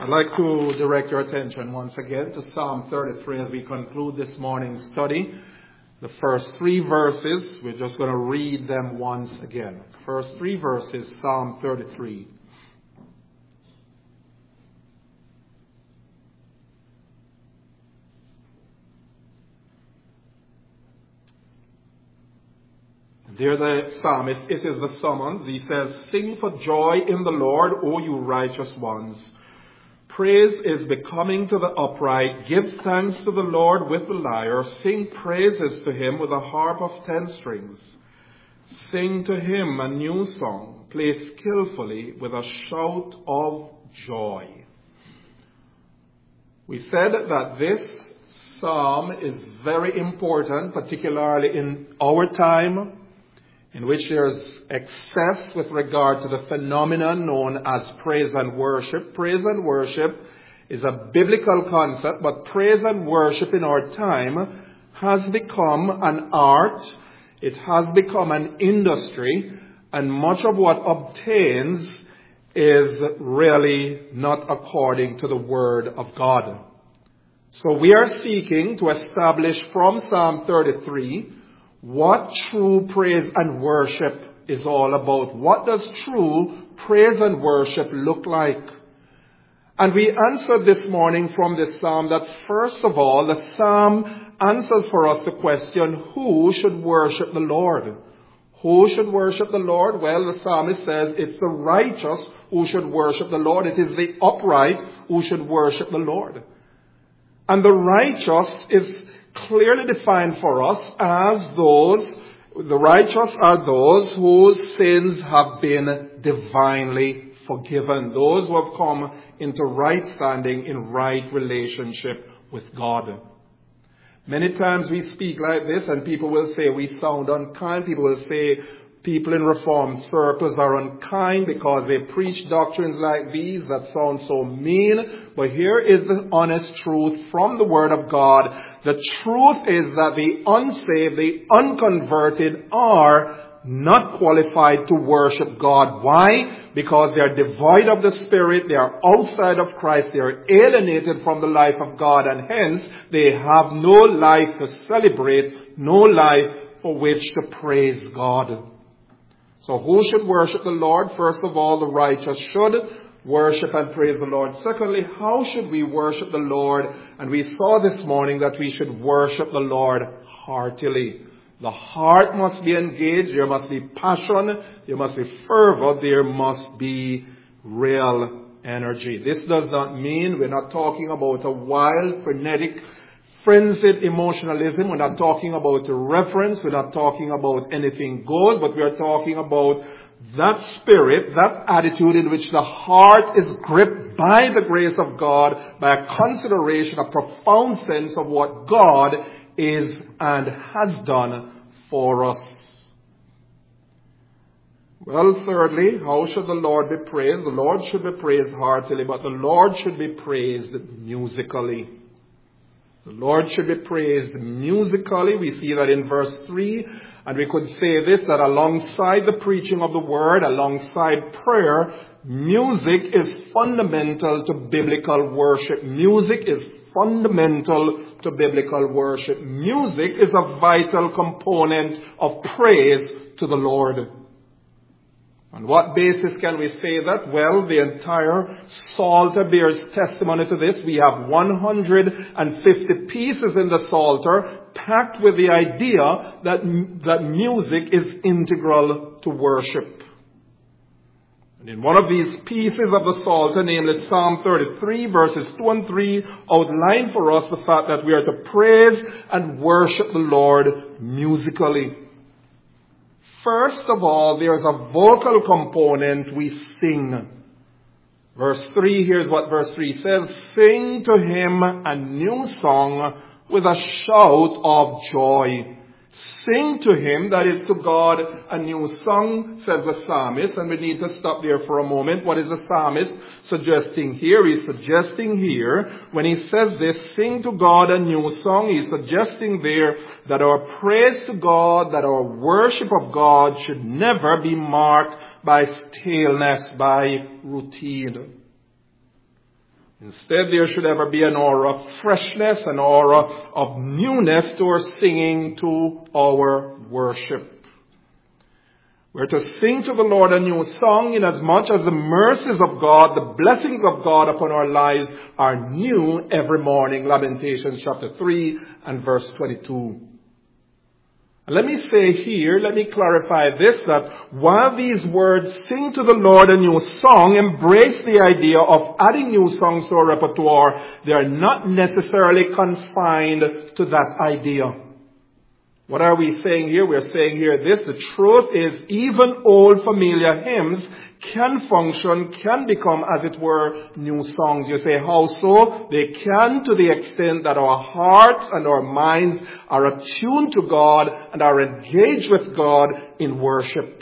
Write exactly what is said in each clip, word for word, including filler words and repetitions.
I'd like to direct your attention once again to Psalm thirty-three as we conclude this morning's study. The first three verses, we're just going to read them once again. First three verses, Psalm thirty-three. There the psalmist, this is the summons. He says, "Sing for joy in the Lord, O you righteous ones. Praise is becoming to the upright. Give thanks to the Lord with the lyre. Sing praises to him with a harp of ten strings. Sing to him a new song. Play skillfully with a shout of joy." We said that this psalm is very important, particularly in our time, in which there's excess with regard to the phenomenon known as praise and worship. Praise and worship is a biblical concept, but praise and worship in our time has become an art. It has become an industry, and much of what obtains is really not according to the Word of God. So we are seeking to establish from Psalm thirty-three what true praise and worship is all about. What does true praise and worship look like? And we answered this morning from this psalm that first of all, the psalm answers for us the question, who should worship the Lord? Who should worship the Lord? Well, the psalmist says it's the righteous who should worship the Lord. It is the upright who should worship the Lord. And the righteous is clearly defined for us as those, the righteous are those whose sins have been divinely forgiven. Those who have come into right standing in right relationship with God. Many times we speak like this and people will say we sound unkind. People will say people in Reformed circles are unkind because they preach doctrines like these that sound so mean. But here is the honest truth from the Word of God. The truth is that the unsaved, the unconverted are not qualified to worship God. Why? Because they are devoid of the Spirit, they are outside of Christ, they are alienated from the life of God, and hence they have no life to celebrate, no life for which to praise God. So who should worship the Lord? First of all, the righteous should worship and praise the Lord. Secondly, how should we worship the Lord? And we saw this morning that we should worship the Lord heartily. The heart must be engaged. There must be passion. There must be fervor. There must be real energy. This does not mean we're not talking about a wild, frenetic, frenzied emotionalism. We're not talking about a reference. We're not talking about anything goes, but we are talking about that spirit, that attitude in which the heart is gripped by the grace of God, by a consideration, a profound sense of what God is and has done for us. Well, thirdly, how should the Lord be praised? The Lord should be praised heartily, but the Lord should be praised musically. The Lord should be praised musically. We see that in verse three. And we could say this, that alongside the preaching of the word, alongside prayer, music is fundamental to biblical worship. Music is fundamental to biblical worship. Music is a vital component of praise to the Lord. On what basis can we say that? Well, the entire Psalter bears testimony to this. We have one hundred fifty pieces in the Psalter packed with the idea that, that music is integral to worship. And in one of these pieces of the Psalter, namely Psalm thirty-three, verses two and three, outline for us the fact that we are to praise and worship the Lord musically. First of all, there is a vocal component. We sing. Verse three, here's what verse three says. Sing to him a new song with a shout of joy. Sing to him, that is to God, a new song, says the psalmist. And we need to stop there for a moment. What is the psalmist suggesting here? He's suggesting here, when he says this, sing to God a new song, he's suggesting there that our praise to God, that our worship of God should never be marked by staleness, by routine. Instead, there should ever be an aura of freshness, an aura of newness to our singing, to our worship. We're to sing to the Lord a new song inasmuch as the mercies of God, the blessings of God upon our lives are new every morning. Lamentations chapter three and verse twenty-two. And let me say here, let me clarify this, that while these words, sing to the Lord a new song, embrace the idea of adding new songs to our repertoire, they are not necessarily confined to that idea. What are we saying here? We're saying here this: the truth is, even old familiar hymns can function, can become, as it were, new songs. You say, how so? They can, to the extent that our hearts and our minds are attuned to God and are engaged with God in worship.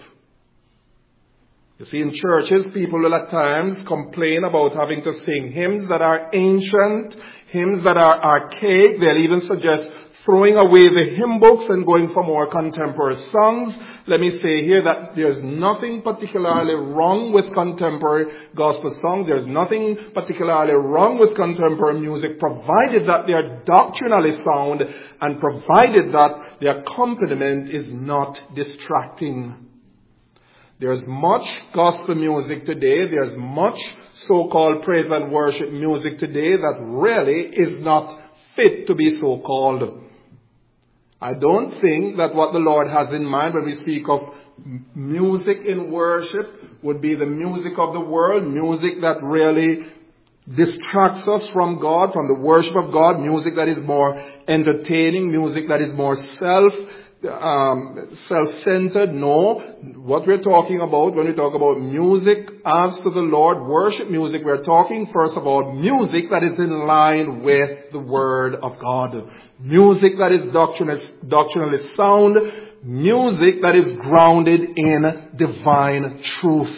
You see, in churches, people will at times complain about having to sing hymns that are ancient, hymns that are archaic. They'll even suggest throwing away the hymn books and going for more contemporary songs. Let me say here that there's nothing particularly wrong with contemporary gospel songs. There's nothing particularly wrong with contemporary music, provided that they are doctrinally sound and provided that the accompaniment is not distracting. There's much gospel music today. There's much so-called praise and worship music today that really is not fit to be so-called. I don't think that what the Lord has in mind when we speak of music in worship would be the music of the world, music that really distracts us from God, from the worship of God, music that is more entertaining, music that is more self Um, self-centered. No, what we're talking about when we talk about music as to the Lord, worship music, we're talking first of all music that is in line with the Word of God. Music that is doctrinally, doctrinally sound, music that is grounded in divine truth.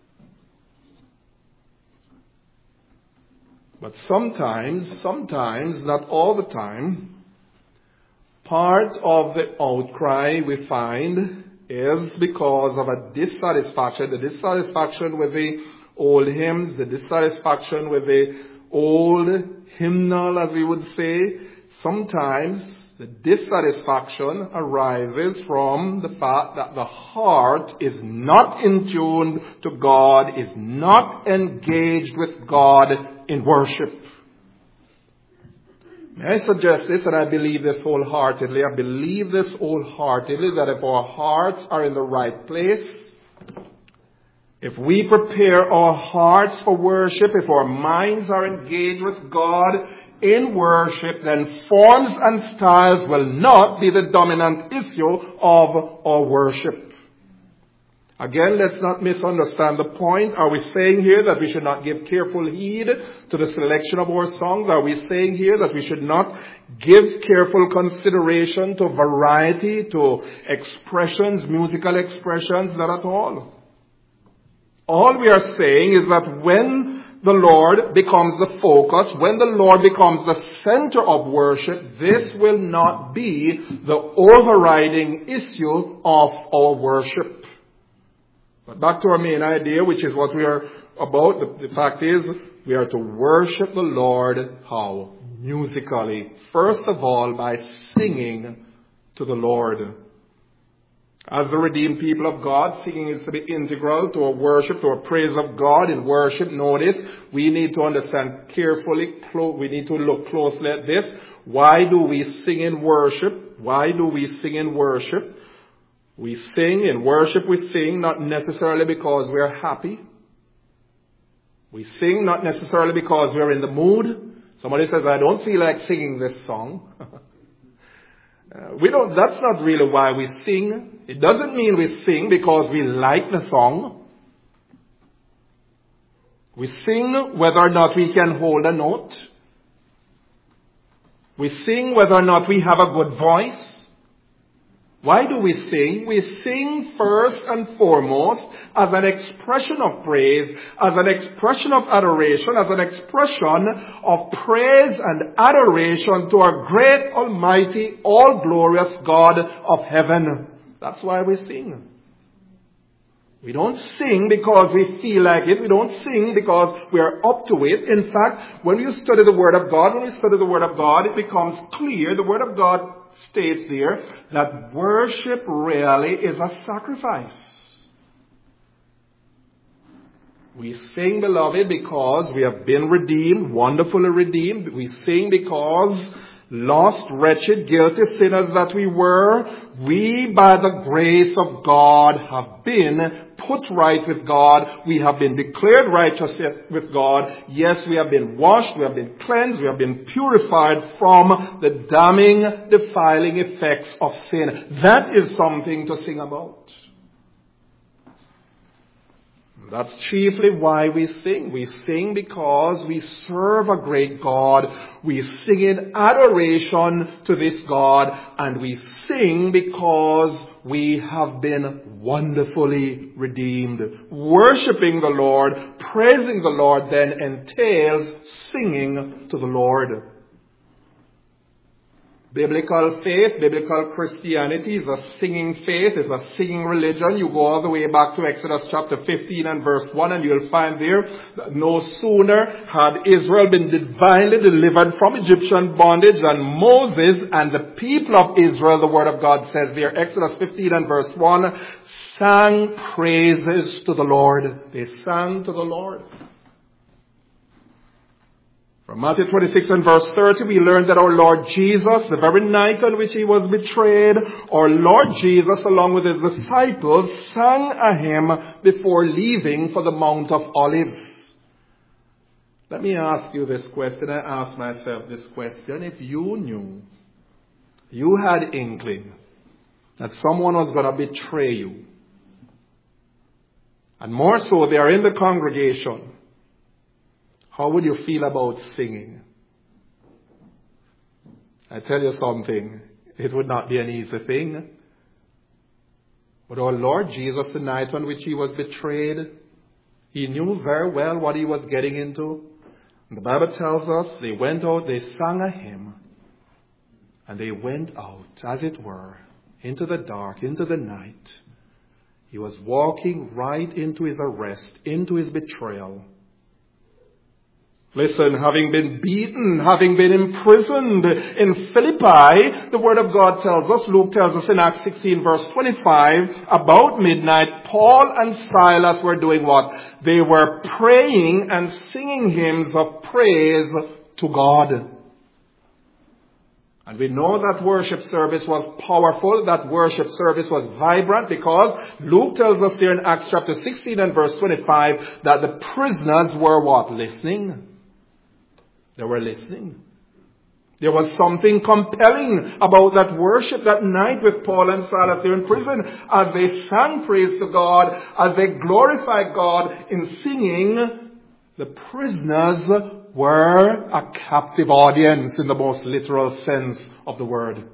But sometimes, sometimes, not all the time, part of the outcry we find is because of a dissatisfaction, the dissatisfaction with the old hymns, the dissatisfaction with the old hymnal, as we would say. Sometimes the dissatisfaction arises from the fact that the heart is not in tune to God, is not engaged with God in worship. May I suggest this, and I believe this wholeheartedly. I believe this wholeheartedly that if our hearts are in the right place, if we prepare our hearts for worship, if our minds are engaged with God in worship, then forms and styles will not be the dominant issue of our worship. Again, let's not misunderstand the point. Are we saying here that we should not give careful heed to the selection of our songs? Are we saying here that we should not give careful consideration to variety, to expressions, musical expressions? Not at all. All we are saying is that when the Lord becomes the focus, when the Lord becomes the center of worship, this will not be the overriding issue of our worship. But back to our main idea, which is what we are about. The, the fact is, we are to worship the Lord how? Musically. First of all, by singing to the Lord. As the redeemed people of God, singing is to be integral to our worship, to our praise of God in worship. Notice, we need to understand carefully, we need to look closely at this. Why do we sing in worship? Why do we sing in worship? We sing, in worship we sing, not necessarily because we are happy. We sing not necessarily because we are in the mood. Somebody says, I don't feel like singing this song. uh, we don't, that's not really why we sing. It doesn't mean we sing because we like the song. We sing whether or not we can hold a note. We sing whether or not we have a good voice. Why do we sing? We sing first and foremost as an expression of praise, as an expression of adoration, as an expression of praise and adoration to our great, almighty, all-glorious God of heaven. That's why we sing. We don't sing because we feel like it. We don't sing because we are up to it. In fact, when you study the Word of God, when we study the Word of God, it becomes clear, the Word of God states there, that worship really is a sacrifice. We sing, beloved, because we have been redeemed, wonderfully redeemed. We sing because lost, wretched, guilty sinners that we were, we, by the grace of God, have been put right with God. We have been declared righteous with God. Yes, we have been washed, we have been cleansed, we have been purified from the damning, defiling effects of sin. That is something to sing about. That's chiefly why we sing. We sing because we serve a great God. We sing in adoration to this God. And we sing because we have been wonderfully redeemed. Worshipping the Lord, praising the Lord then entails singing to the Lord. Biblical faith, biblical Christianity is a singing faith, is a singing religion. You go all the way back to Exodus chapter fifteen and verse one, and you'll find there that no sooner had Israel been divinely delivered from Egyptian bondage than Moses and the people of Israel, the Word of God says there, Exodus fifteen and verse one, sang praises to the Lord. They sang to the Lord. From Matthew twenty-six and verse thirty, we learn that our Lord Jesus, the very night on which he was betrayed, our Lord Jesus, along with his disciples, sang a hymn before leaving for the Mount of Olives. Let me ask you this question. I ask myself this question. If you knew, you had inkling that someone was going to betray you, and more so, they are in the congregation, how would you feel about singing? I tell you something, it would not be an easy thing. But our Lord Jesus, the night on which he was betrayed, he knew very well what he was getting into. And the Bible tells us they went out, they sang a hymn, and they went out, as it were, into the dark, into the night. He was walking right into his arrest, into his betrayal. Listen, having been beaten, having been imprisoned in Philippi, the Word of God tells us, Luke tells us in Acts sixteen verse twenty-five, about midnight, Paul and Silas were doing what? They were praying and singing hymns of praise to God. And we know that worship service was powerful, that worship service was vibrant, because Luke tells us here in Acts chapter sixteen and verse twenty-five that the prisoners were what? Listening. They were listening. There was something compelling about that worship that night with Paul and Silas there in prison, as they sang praise to God, as they glorified God in singing. The prisoners were a captive audience in the most literal sense of the word.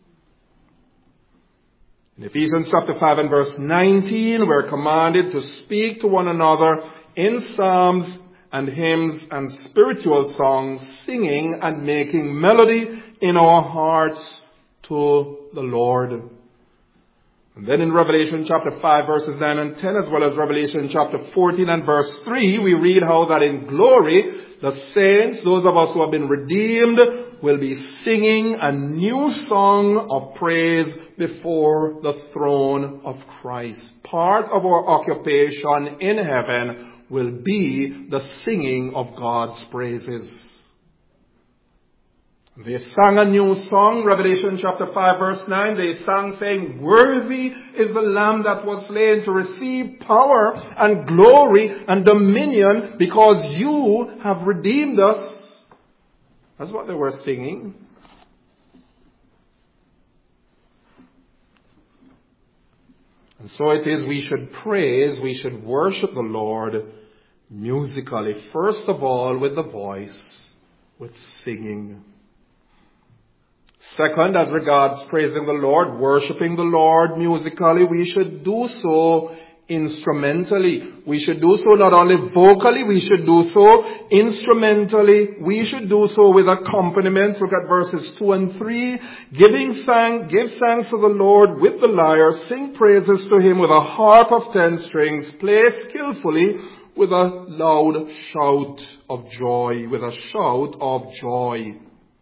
In Ephesians chapter five and verse nineteen, we're commanded to speak to one another in psalms and hymns and spiritual songs, singing and making melody in our hearts to the Lord. And then in Revelation chapter five verses nine and ten, as well as Revelation chapter fourteen and verse three, we read how that in glory, the saints, those of us who have been redeemed, will be singing a new song of praise before the throne of Christ. Part of our occupation in heaven will be the singing of God's praises. They sang a new song, Revelation chapter five verse nine. They sang saying, "Worthy is the Lamb that was slain to receive power and glory and dominion, because you have redeemed us." That's what they were singing. And so it is we should praise, we should worship the Lord musically. First of all, with the voice, with singing. Second, as regards praising the Lord, worshiping the Lord musically, we should do so instrumentally. We should do so not only vocally, we should do so instrumentally. We should do so with accompaniments. Look at verses two and three. Giving thanks, give thanks to the Lord with the lyre. Sing praises to him with a harp of ten strings. Play skillfully with a loud shout of joy. With a shout of joy.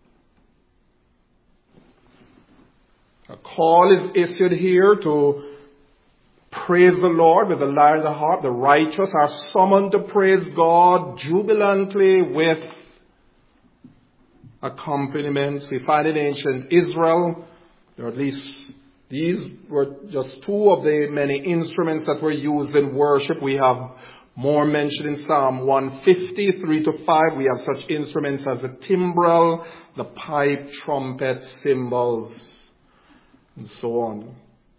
A call is issued here to praise the Lord with the lyre and the harp. The righteous are summoned to praise God jubilantly with accompaniments. We find in ancient Israel, or at least these were just two of the many instruments that were used in worship. We have more mentioned in Psalm one fifty, three to five. We have such instruments as the timbrel, the pipe, trumpet, cymbals, and so on.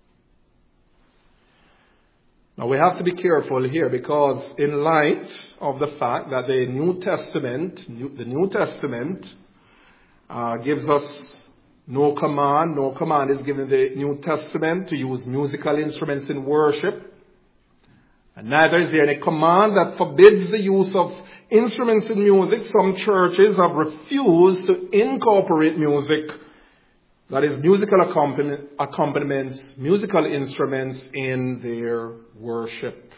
Now we have to be careful here, because in light of the fact that the New Testament, the New Testament uh, gives us no command, no command is given in the New Testament to use musical instruments in worship. And neither is there any command that forbids the use of instruments in music. Some churches have refused to incorporate music, that is, musical accompaniments, musical instruments in their worship.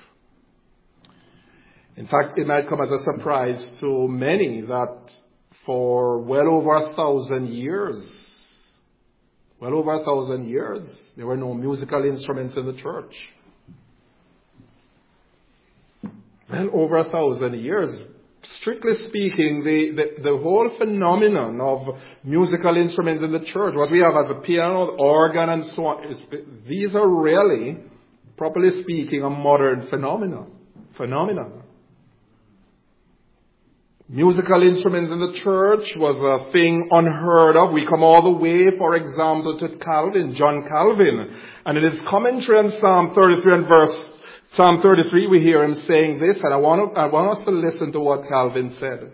In fact, it might come as a surprise to many that for well over a thousand years, well over a thousand years, there were no musical instruments in the church. Well over a thousand years. Strictly speaking, the, the, the whole phenomenon of musical instruments in the church, what we have as a piano, organ, and so on, is, these are really, properly speaking, a modern phenomenon. Phenomenon. Musical instruments in the church was a thing unheard of. We come all the way, for example, to Calvin, John Calvin, and in his commentary on Psalm thirty-three and verse Psalm thirty-three, we hear him saying this, and I want, to, I want us to listen to what Calvin said.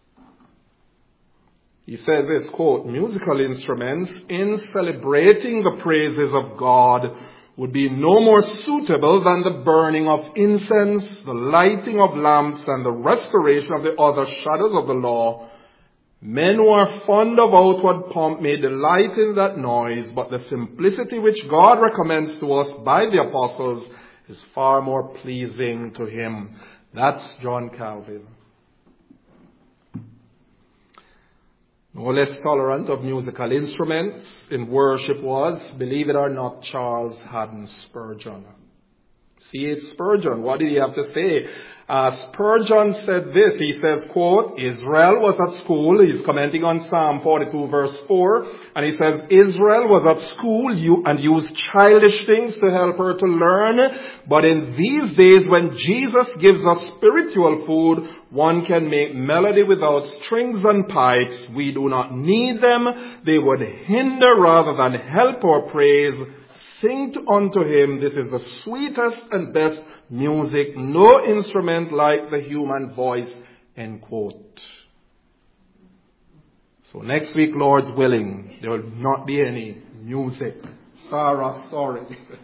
He says this, quote, musical instruments in celebrating the praises of God would be no more suitable than the burning of incense, the lighting of lamps, and the restoration of the other shadows of the law. Men who are fond of outward pomp may delight in that noise, but the simplicity which God recommends to us by the apostles is far more pleasing to him. That's John Calvin. No less tolerant of musical instruments in worship was, believe it or not, Charles Haddon Spurgeon. C H Spurgeon, what did he have to say? Uh, Spurgeon said this, he says, quote, Israel was at school, he's commenting on Psalm forty-two verse four, and he says, Israel was at school and used childish things to help her to learn, but in these days when Jesus gives us spiritual food, one can make melody without strings and pipes. We do not need them. They would hinder rather than help our praise. Sing unto him, this is the sweetest and best music, no instrument like the human voice, end quote. So next week, Lord's willing, there will not be any music. Sarah, sorry.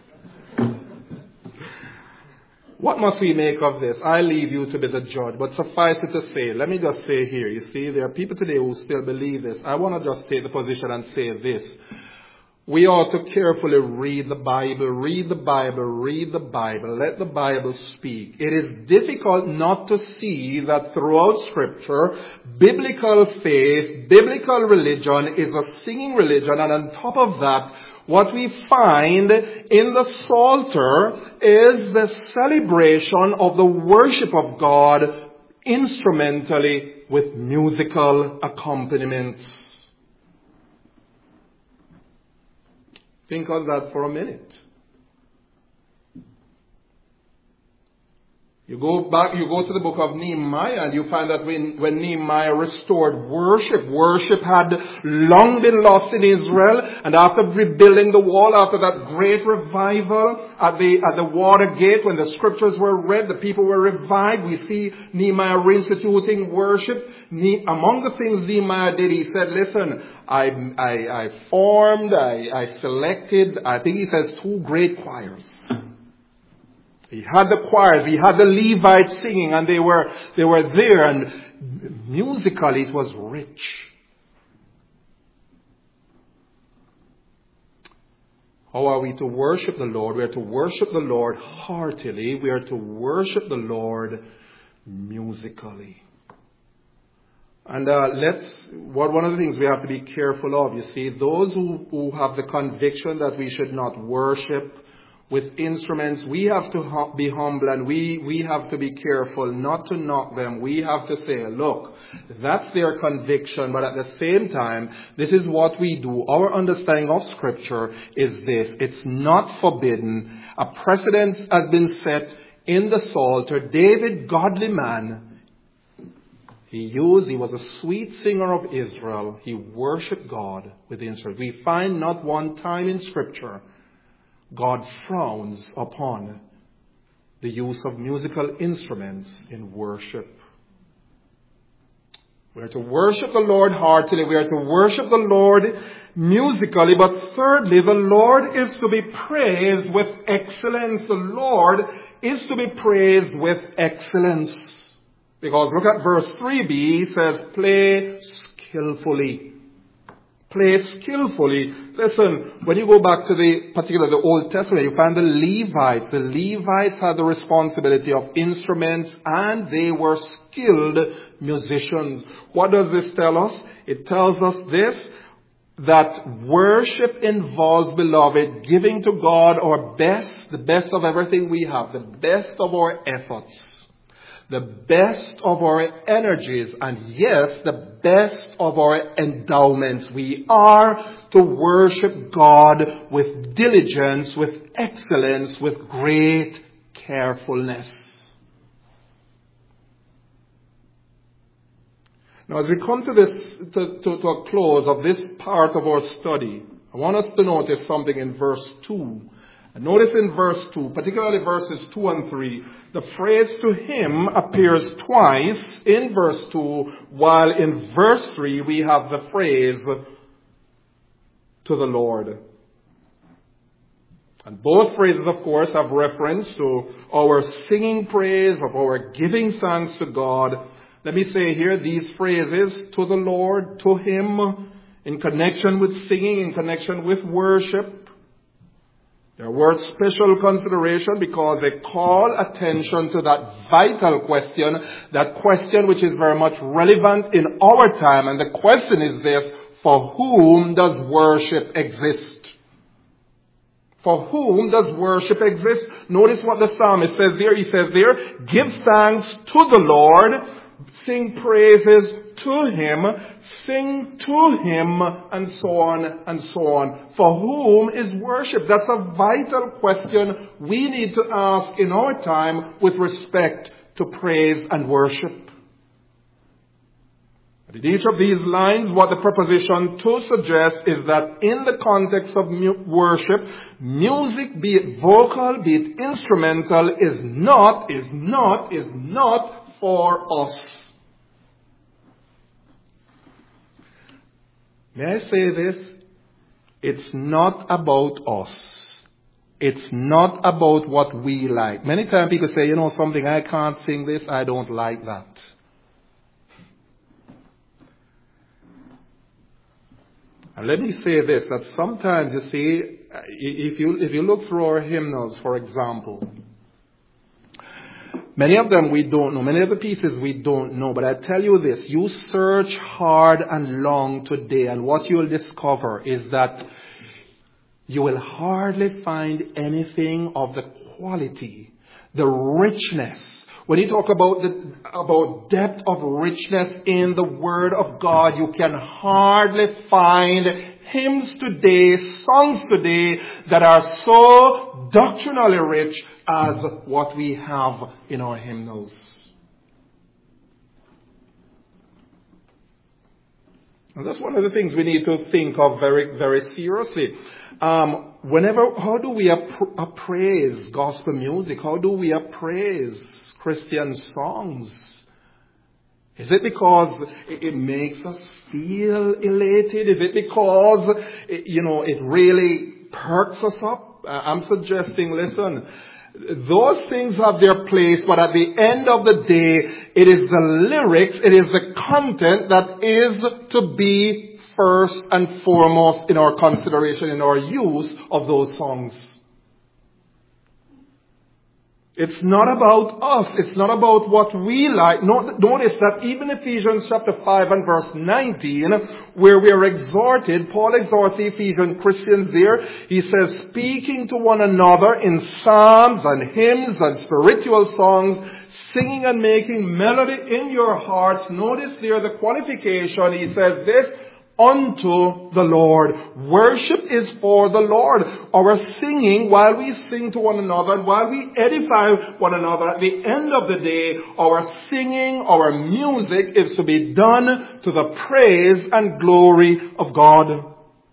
What must we make of this? I leave you to be the judge, but suffice it to say, let me just say here, you see, there are people today who still believe this. I want to just take the position and say this. We ought to carefully read the Bible, read the Bible, read the Bible, let the Bible speak. It is difficult not to see that throughout Scripture, biblical faith, biblical religion is a singing religion, and on top of that, what we find in the Psalter is the celebration of the worship of God instrumentally with musical accompaniments. Think on that for a minute. You go back, you go to the book of Nehemiah, and you find that when, when Nehemiah restored worship, worship had long been lost in Israel, and after rebuilding the wall, after that great revival at the, at the water gate, when the scriptures were read, the people were revived. We see Nehemiah reinstituting worship. Ne- among the things Nehemiah did, he said, listen, I, I, I formed, I, I selected, I think he says two great choirs. He had the choirs, he had the Levites singing, and they were, they were there, and musically it was rich. How are we to worship the Lord? We are to worship the Lord heartily. We are to worship the Lord musically. And uh, let's, what one of the things we have to be careful of, you see, those who, who have the conviction that we should not worship with instruments, we have to hum, be humble, and we, we have to be careful not to knock them. We have to say, look, that's their conviction, but at the same time, this is what we do. Our understanding of Scripture is this. It's not forbidden. A precedent has been set in the Psalter. David, godly man, he used, he was a sweet singer of Israel. He worshipped God with instruments. We find not one time in Scripture God frowns upon the use of musical instruments in worship. We are to worship the Lord heartily. We are to worship the Lord musically. But thirdly, the Lord is to be praised with excellence. The Lord is to be praised with excellence. Because look at verse three b. He says, play skillfully. Play skillfully. Listen, when you go back to the, particularly the Old Testament, you find the Levites. The Levites had the responsibility of instruments, and they were skilled musicians. What does this tell us? It tells us this, that worship involves, beloved, giving to God our best, the best of everything we have, the best of our efforts, the best of our energies, and yes, the best of our endowments. We are to worship God with diligence, with excellence, with great carefulness. Now, as we come to this, to, to, to a close of this part of our study, I want us to notice something in verse two. And notice in verse two, particularly verses two and three, the phrase to him appears twice in verse two, while in verse three we have the phrase to the Lord. And both phrases, of course, have reference to our singing praise, of our giving thanks to God. Let me say here, these phrases, to the Lord, to him, in connection with singing, in connection with worship, they're worth special consideration because they call attention to that vital question, that question which is very much relevant in our time. And the question is this: for whom does worship exist? For whom does worship exist? Notice what the psalmist says there. He says there, give thanks to the Lord, sing praises to him, sing to him, and so on and so on. For whom is worship? That's a vital question we need to ask in our time with respect to praise and worship. In each of these lines, what the preposition to suggests is that in the context of mu- worship, music, be it vocal, be it instrumental, is not, is not, is not for us. May I say this? It's not about us. It's not about what we like. Many times people say, you know something, I can't sing this, I don't like that. And let me say this, that sometimes, you see, if you, if you look through our hymnals, for example, many of them we don't know. Many of the pieces we don't know. But I tell you this, you search hard and long today, and what you'll discover is that you will hardly find anything of the quality, the richness. When you talk about the about depth of richness in the Word of God, you can hardly find hymns today, songs today that are so doctrinally rich as what we have in our hymnals. And that's one of the things we need to think of very, very seriously. Um, whenever, how do we appra- appraise gospel music? How do we appraise Christian songs? Is it because it makes us feel elated? Is it because, you know, it really perks us up? I'm suggesting, listen, Those things have their place, but at the end of the day, it is the lyrics, it is the content that is to be first and foremost in our consideration, in our use of those songs. It's not about us. It's not about what we like. Notice that even Ephesians chapter five and verse nineteen, where we are exhorted, Paul exhorts the Ephesian Christians there. He says, speaking to one another in psalms and hymns and spiritual songs, singing and making melody in your hearts. Notice there the qualification. He says this, unto the Lord. Worship is for the Lord. Our singing, while we sing to one another and while we edify one another, at the end of the day, our singing, our music is to be done to the praise and glory of God.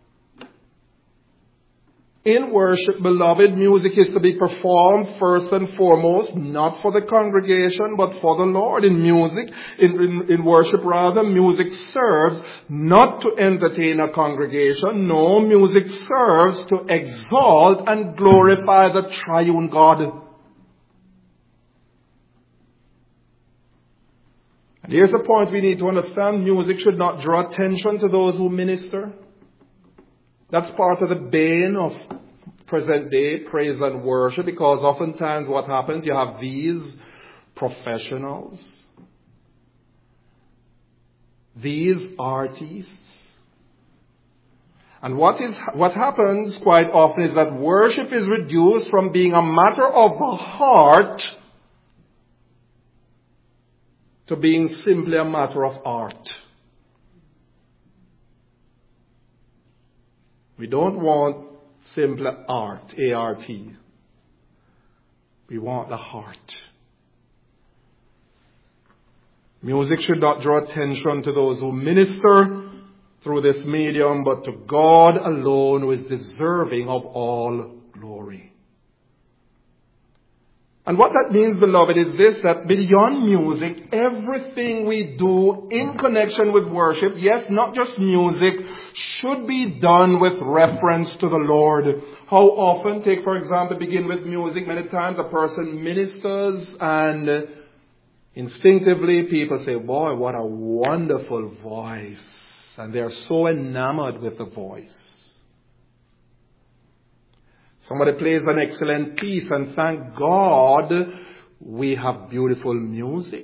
In worship, beloved, music is to be performed first and foremost, not for the congregation, but for the Lord. In music, in, in, in worship rather, music serves not to entertain a congregation. No, music serves to exalt and glorify the triune God. And here's the point we need to understand. Music should not draw attention to those who minister. That's part of the bane of present day praise and worship, because oftentimes what happens, you have these professionals, these artists, and what is what happens quite often is that worship is reduced from being a matter of the heart to being simply a matter of art. We don't want simple art, A R T. We want the heart. Music should not draw attention to those who minister through this medium, but to God alone, who is deserving of all glory. And what that means, beloved, is this, that beyond music, everything we do in connection with worship, yes, not just music, should be done with reference to the Lord. How often, take for example, begin with music, many times a person ministers and instinctively people say, boy, what a wonderful voice. And they're so enamored with the voice. Somebody plays an excellent piece, and thank God we have beautiful music.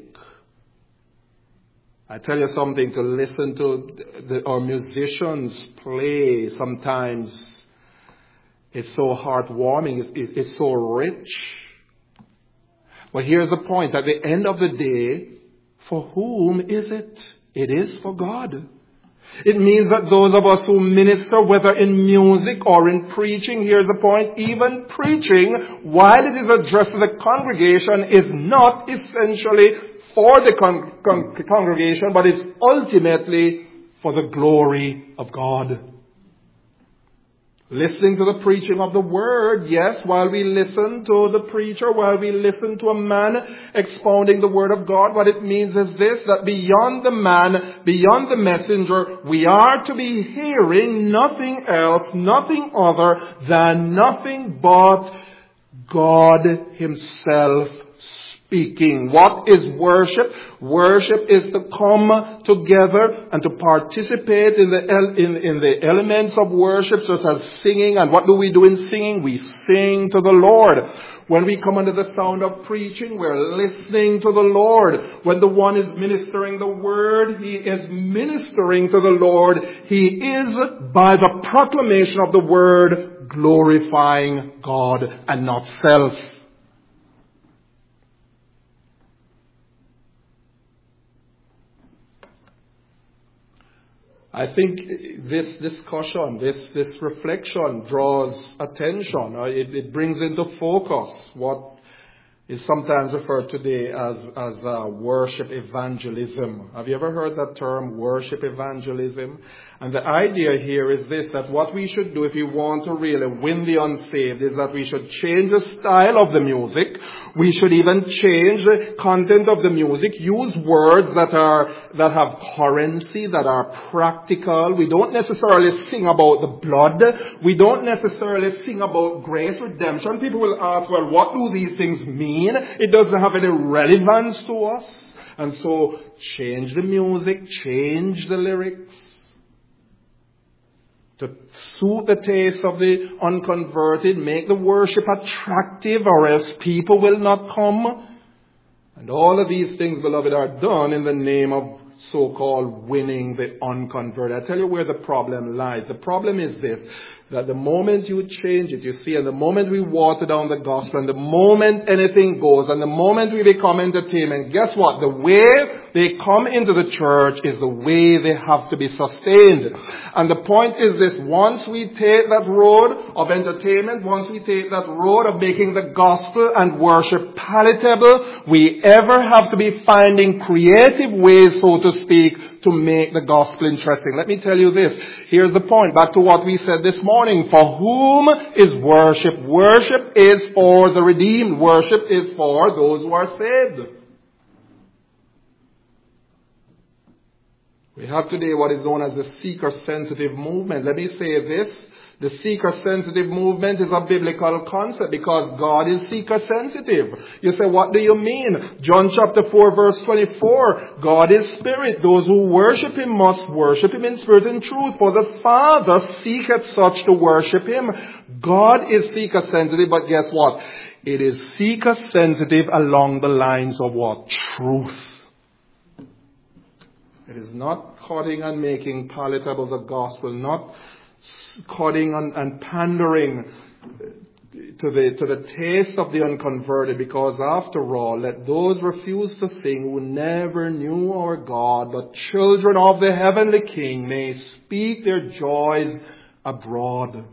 I tell you something, to listen to the, our musicians play sometimes, it's so heartwarming, it, it, it's so rich. But here's the point, at the end of the day, for whom is it? It is for God. It means that those of us who minister, whether in music or in preaching, here's the point, even preaching, while it is addressed to the congregation, is not essentially for the con- con- congregation, but it's ultimately for the glory of God. Listening to the preaching of the word, yes, while we listen to the preacher, while we listen to a man expounding the word of God, what it means is this, that beyond the man, beyond the messenger, we are to be hearing nothing else, nothing other than nothing but God Himself speaking. What is worship? Worship is to come together and to participate in the el- in, in the elements of worship, such as singing. And what do we do in singing? We sing to the Lord. When we come under the sound of preaching, we're listening to the Lord. When the one is ministering the word, he is ministering to the Lord. He is, by the proclamation of the word, glorifying God and not self. I think this discussion, this, this reflection draws attention. It, it brings into focus what is sometimes referred today as, as uh, worship evangelism. Have you ever heard that term, worship evangelism? And the idea here is this, that what we should do if we want to really win the unsaved is that we should change the style of the music. We should even change the content of the music, use words that are, that have currency, that are practical. We don't necessarily sing about the blood. We don't necessarily sing about grace, redemption. People will ask, well, what do these things mean? It doesn't have any relevance to us. And so change the music, change the lyrics to suit the taste of the unconverted, make the worship attractive, or else people will not come. And all of these things, beloved, are done in the name of so-called winning the unconverted. I tell you where the problem lies. The problem is this, that the moment you change it, you see, and the moment we water down the gospel, and the moment anything goes, and the moment we become entertainment, guess what? The way they come into the church is the way they have to be sustained. And the point is this, once we take that road of entertainment, once we take that road of making the gospel and worship palatable, we ever have to be finding creative ways, so to speak, to make the gospel interesting. Let me tell you this. Here's the point. Back to what we said this morning. For whom is worship? Worship is for the redeemed. Worship is for those who are saved. We have today what is known as the seeker-sensitive movement. Let me say this. The seeker-sensitive movement is a biblical concept because God is seeker-sensitive. You say, what do you mean? John chapter four verse twenty-four. God is spirit. Those who worship him must worship him in spirit and truth. For the Father seeketh such to worship him. God is seeker-sensitive, but guess what? It is seeker-sensitive along the lines of what? Truth. It is not cutting and making palatable the gospel, not cutting and, and pandering to the, to the taste of the unconverted, because after all, let those refuse to sing who never knew our God, but children of the heavenly King may speak their joys abroad.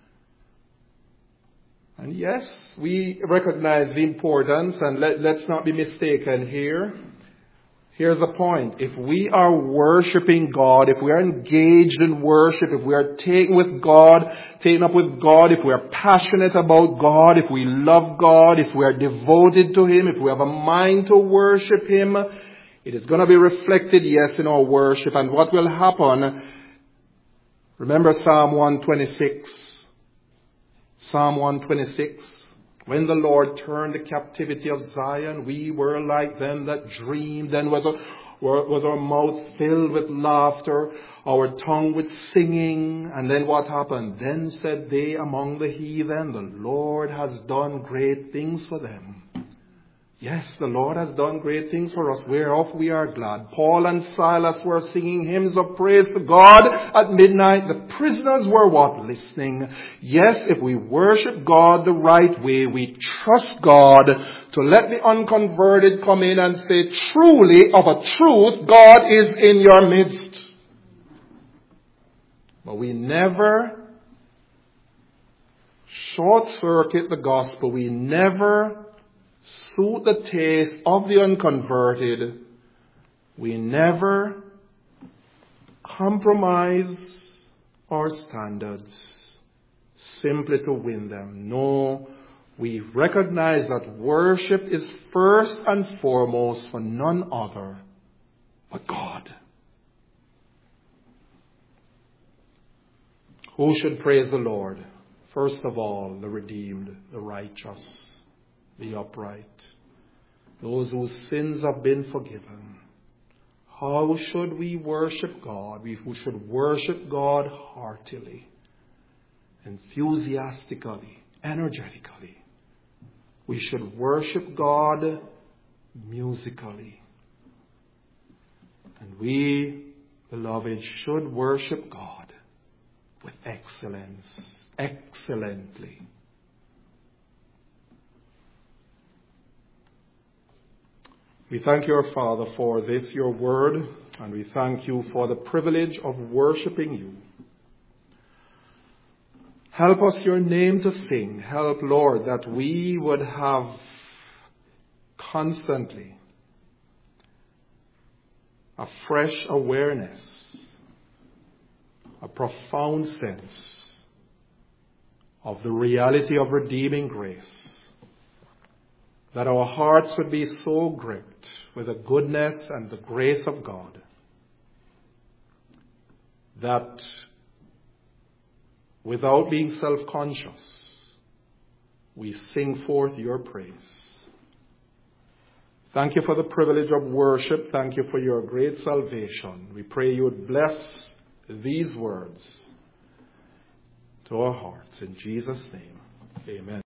And yes, we recognize the importance, and let, let's not be mistaken here. Here's the point. If we are worshiping God, if we are engaged in worship, if we are taken with God, taken up with God, if we are passionate about God, if we love God, if we are devoted to him, if we have a mind to worship him, it is going to be reflected, yes, in our worship. And what will happen? Remember Psalm one twenty-six. Psalm one twenty-six. When the Lord turned the captivity of Zion, we were like them that dreamed. Then was, a, was our mouth filled with laughter, our tongue with singing. And then what happened? Then said they among the heathen, the Lord has done great things for them. Yes, the Lord has done great things for us, whereof we are glad. Paul and Silas were singing hymns of praise to God at midnight. The prisoners were what? Listening. Yes, if we worship God the right way, we trust God to let the unconverted come in and say, truly, of a truth, God is in your midst. But we never short-circuit the gospel. We never suit the taste of the unconverted. We never compromise our standards simply to win them. No, we recognize that worship is first and foremost for none other but God. Who should praise the Lord? First of all, the redeemed, the righteous, the upright, those whose sins have been forgiven. How should we worship God? We should worship God heartily, enthusiastically, energetically. We should worship God musically. And we, beloved, should worship God with excellence, excellently. We thank you, our Father, for this, your word, and we thank you for the privilege of worshiping you. Help us your name to sing. Help, Lord, that we would have constantly a fresh awareness, a profound sense of the reality of redeeming grace, that our hearts would be so gripped with the goodness and the grace of God that without being self-conscious, we sing forth your praise. Thank you for the privilege of worship. Thank you for your great salvation. We pray you would bless these words to our hearts. In Jesus' name, amen.